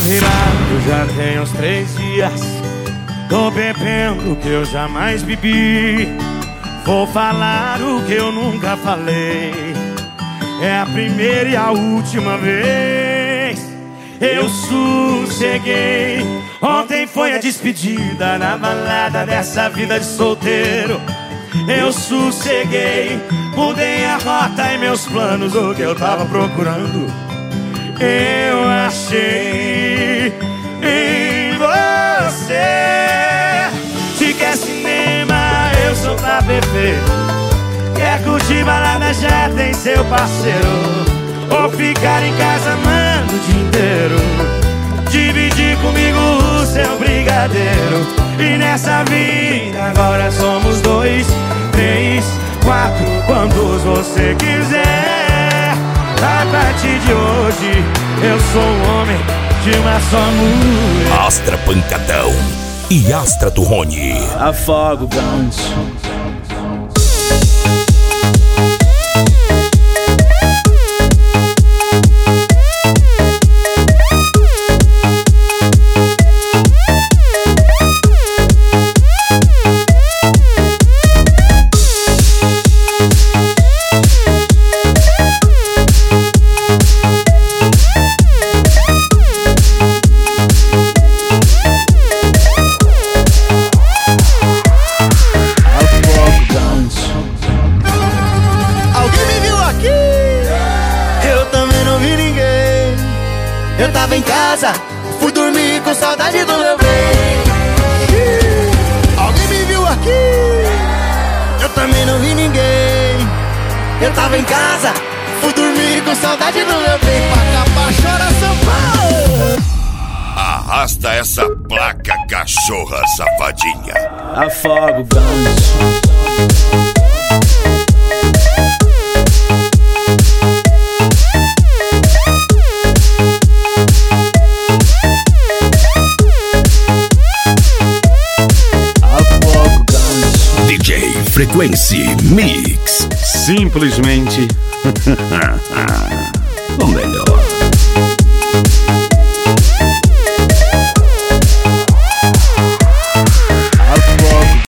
virado, já tem uns 3 dias. Tô bebendo o que eu jamais bebi. Vou falar o que eu nunca falei. É a primeira e a última vez. Eu sosseguei. Ontem foi a despedida na balada dessa vida de solteiro. Eu sosseguei. Mudei a rota e meus planos, o que eu tava procurando eu achei em você. Se quer cinema, eu sou pra beber. Quer curtir balada, já tem seu parceiro. Ou ficar em casa amando o dia inteiro. Dividir comigo o seu brigadeiro. E nessa vida agora somos 2, 3, 4, quantos você quiser. A partir de hoje eu sou um homem de uma só mulher. Astra Pancadão e Astra do Rony. Afoga o gancho. Eu tava em casa, fui dormir com saudade do meu bem. Alguém me viu aqui? Eu também não vi ninguém. Eu tava em casa, fui dormir com saudade do meu bem. Pra acabar, chora São Paulo. Arrasta essa placa, cachorra safadinha. Afoga o gancho. Frequency Mix. Simplesmente